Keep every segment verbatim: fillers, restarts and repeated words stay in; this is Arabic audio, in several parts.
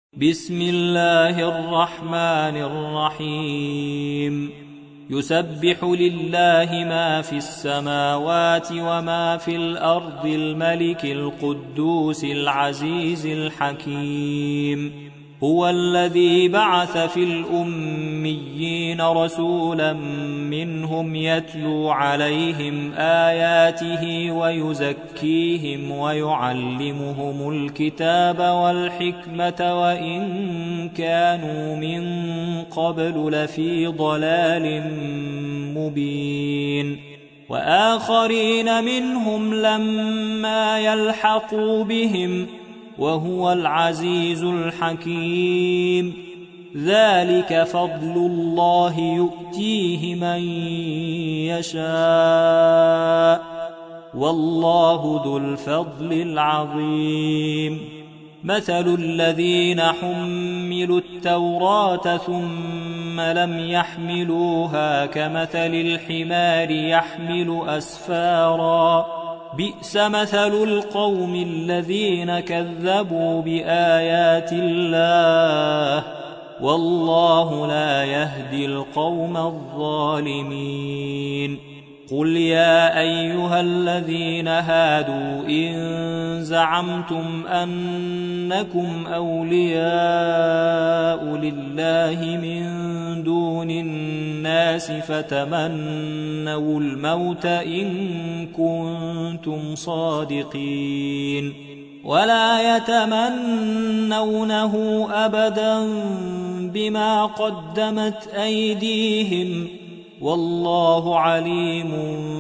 بسم الله الرحمن الرحيم يسبح لله ما في السماوات وما في الأرض الملك القدوس العزيز الحكيم هو الذي بعث في الأميين رسولا منهم يتلو عليهم آياته ويزكيهم ويعلمهم الكتاب والحكمة وإن كانوا من قبل لفي ضلال مبين وآخرين منهم لما يلحقوا بهم وهو العزيز الحكيم ذلك فضل الله يؤتيه من يشاء والله ذو الفضل العظيم مثل الذين حملوا التوراة ثم لم يحملوها كمثل الحمار يحمل أسفارا بئس مثل القوم الذين كذبوا بآيات الله والله لا يهدي القوم الظالمين قل يا أيها الذين هادوا إن زعمتم أنكم أولياء لله من دون الناس فتمنوا الموت إن كنتم صادقين ولا يتمنونه أبدا بما قدمت أيديهم والله عليم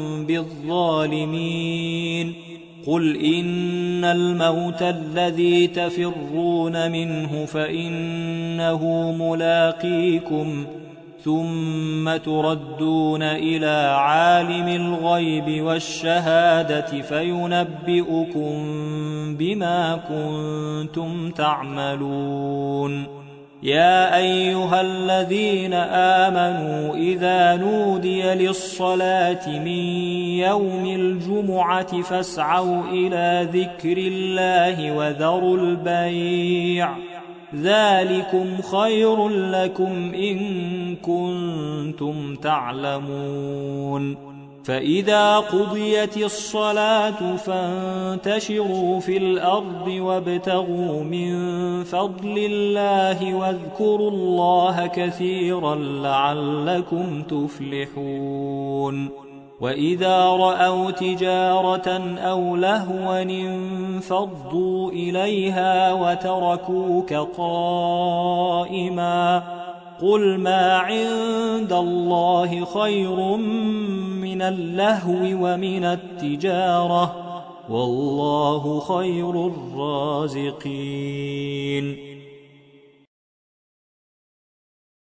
بالظالمين قل إن الموت الذي تفرون منه فإنه ملاقيكم ثم تردون إلى عالم الغيب والشهادة فينبئكم بما كنتم تعملون يا أيها الذين آمنوا إذا نودي للصلاة من يوم الجمعة فاسعوا إلى ذكر الله وذروا البيع ذلكم خير لكم إن كنتم تعلمون فإذا قضيت الصلاة فانتشروا في الأرض وابتغوا من فضل الله واذكروا الله كثيرا لعلكم تفلحون وإذا رأوا تجارة أو لهوا انفضوا إليها وتركوك قائما قل ما عند الله خير من اللهو ومن التجارة والله خير الرازقين